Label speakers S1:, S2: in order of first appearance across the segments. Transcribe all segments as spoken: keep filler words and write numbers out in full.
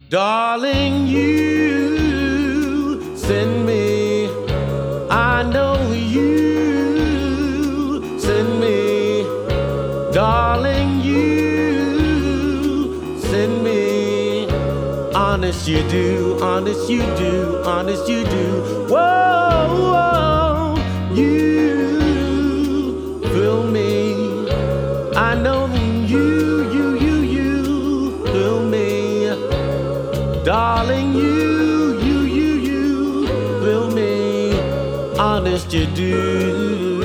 S1: Darling, you send me. I know you send me. Darling, you send me. Honest you do, honest you do, honest you do. Whoa, whoa, you fill me. I know you, you, you, you fill me. Darling, you, you, you, you fill me. Honest you do.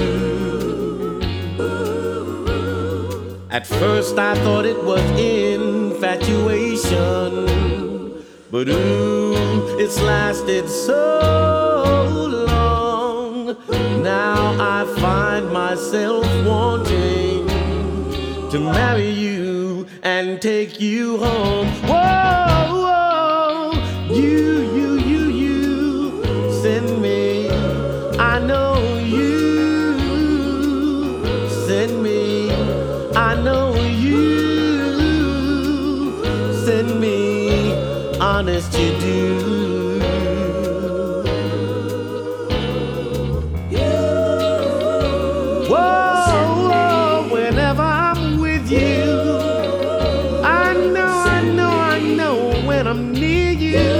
S1: At first I thought it was infatuation, but ooh, it's lasted so long. Now I find myself wanting to marry you and take you home. Whoa, whoa, you, you, you, you send me. I know you send me. I know you send me. Honest you do. Whoa, whoa, whenever I'm with you, I know, I know, I know when I'm near you.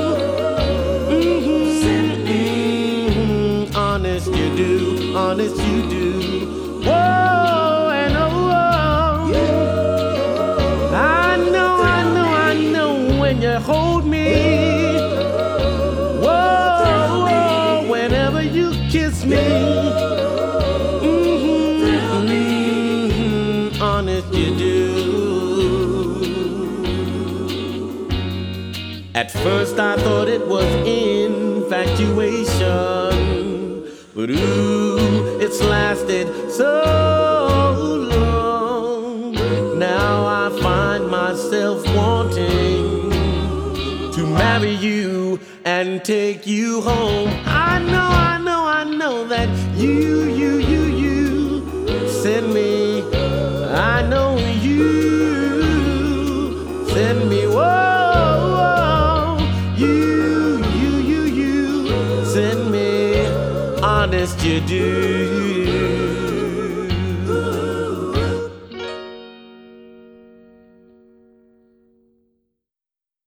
S1: Mm-hmm, mm-hmm. Honest you do, honest you do. Whoa, and oh, oh. I know, I know, I know when you hold me. Whoa, whoa, whenever you kiss me. Mm-hmm, mm-hmm. Honest you do. At first I thought it was infatuation, but ooh, it's lasted so long. Now I find myself wanting to marry you and take you home. I know, I know, I know that you, you, you, you send me. I know you send me. Whoa. Send me, honest you do.